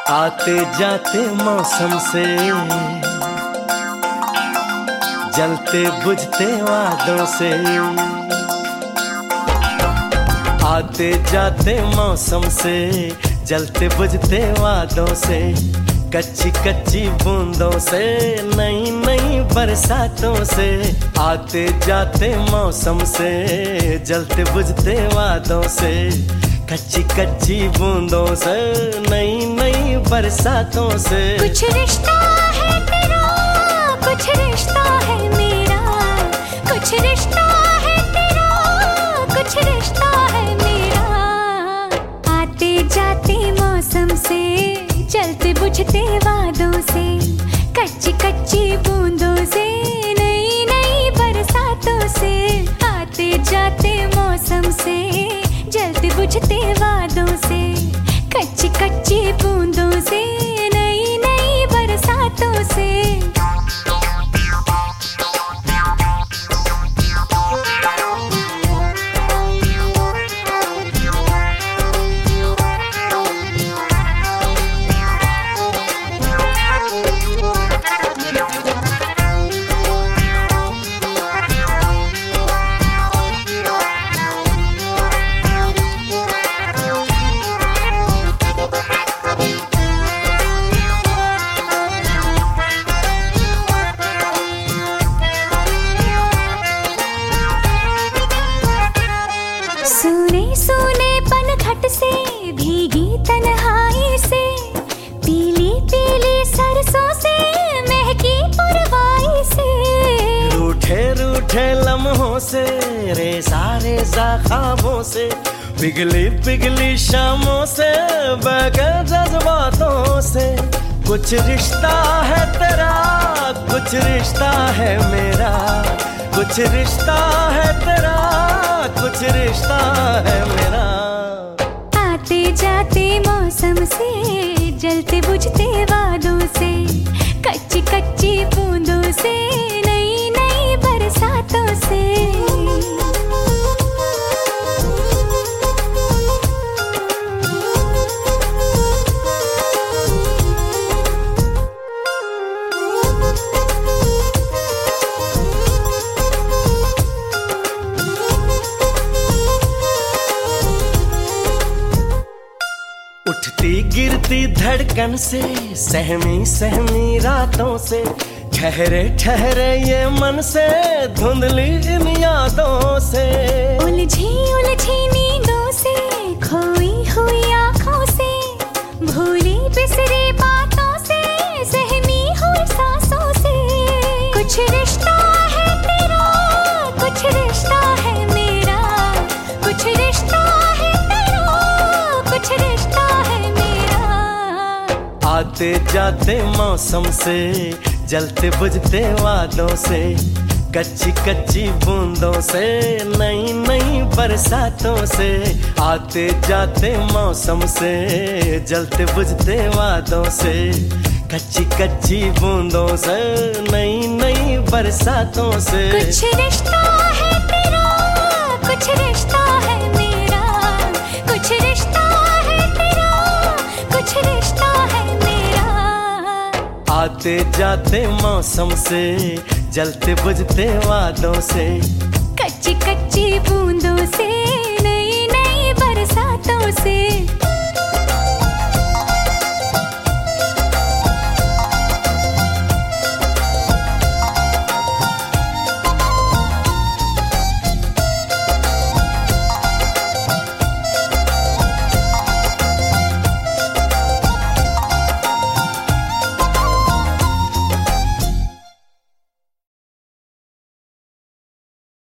आते जाते मौसम से, जलते बुझते वादों से। आते जाते मौसम से, जलते बुझते वादों से। कच्ची कच्ची बूंदों से, नई नई बरसातों से। आते जाते मौसम से, जलते बुझते वादों से। कच्ची कच्ची बूंदों से, नई नई बरसातों से। कुछ रिश्ता है तेरा, कुछ रिश्ता है मेरा। कुछ रिश्ता है तेरा, कुछ रिश्ता है मेरा। आते जाते मौसम से, जलते बुझते वादों से। कच्ची कच्ची बूंदों से, नई नई बरसातों से। आते जाते मौसम से, जलते बुझते वादों से। कच्ची कच्ची बूंदों से, नई नई बरसातों से। सुने सुने पनघट से, भीगी तन्हाई से। पीली पीली सरसों से, महकी पुरवाई से। रूठे रूठे लम्हों से, रेसा रेसा ख्वाबों से। पिघली पिघली शामों से, बगैर जज्बातों से। कुछ रिश्ता है तेरा, कुछ रिश्ता है मेरा। कुछ रिश्ता है तेरा, कुछ रिश्ता है मेरा। आते जाते मौसम से, जलते बुझते वादों से। कच्ची कच्ची बूंदों से, नई नई बरसातों से। उठती गिरती धड़कन से, सहमी सहमी रातों से। ठहरे ठहरे ये मन से, धुंधली इन यादों से। उलझी उलझी नींदों से, खोई हुई आँखों से। भूली बिसरी बातों से, सहमी हुई सांसों से। कुछ रिश्ता है तेरा, कुछ रिश्ता है मेरा। कुछ रिश्ता है तेरा, कुछ रिश्ता है मेरा। आते जाते मौसम से, जलते बुझते वादों से। कच्ची कच्ची बूंदों से, नई नई बरसातों से। आते जाते मौसम से, जलते बुझते वादों से। कच्ची कच्ची बूंदों से, नई नई बरसातों से। कुछ रिश्ता है तेरा, कुछ रिश्ता है मेरा। कुछ रिश्ता है तेरा, कुछ रिश्ता है मेरा। आते जाते मौसम से, जलते बुझते वादों से। कच्ची कच्ची बूंदों से,